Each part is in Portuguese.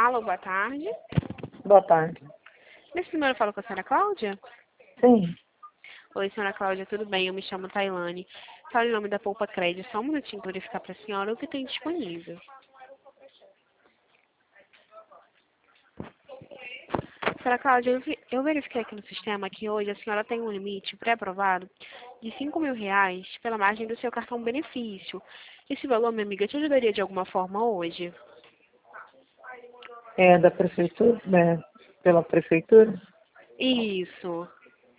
Alô, boa tarde. Boa tarde. Nesse número eu falo com a senhora Cláudia? Sim. Oi, senhora Cláudia, tudo bem? Eu me chamo Tailane. Fala em nome da Poupa Crédito. Só um minutinho para verificar para a senhora o que tem disponível. Senhora Cláudia, eu verifiquei aqui no sistema que hoje a senhora tem um limite pré-aprovado de R$ 5.000 pela margem do seu cartão benefício. Esse valor, minha amiga, te ajudaria de alguma forma hoje? É da prefeitura? Pela prefeitura? Isso.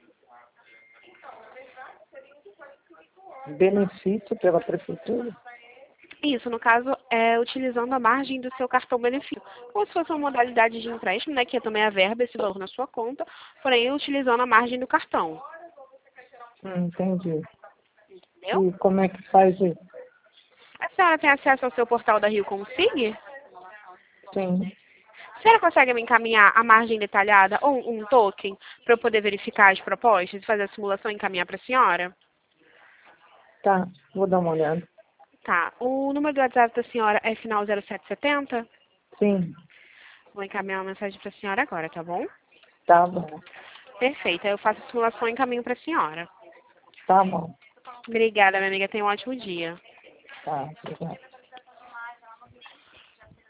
Benefício pela prefeitura? Isso, no caso, é utilizando a margem do seu cartão benefício. Como se fosse uma modalidade de empréstimo, né, que é também a verba, esse valor na sua conta, porém utilizando a margem do cartão. Entendi. Entendeu? E como é que faz isso? A senhora tem acesso ao seu portal da Rio Consig? Sim. A senhora consegue me encaminhar a margem detalhada ou um token para eu poder verificar as propostas e fazer a simulação e encaminhar para a senhora? Tá, vou dar uma olhada. Tá. O número do WhatsApp da senhora é final 0770? Sim, Vou encaminhar uma mensagem para a senhora agora, tá bom? tá bom. Perfeito. Aí eu faço a simulação e encaminho para a senhora. Tá bom. Obrigada, minha amiga. Tenha um ótimo dia. Tá, obrigado.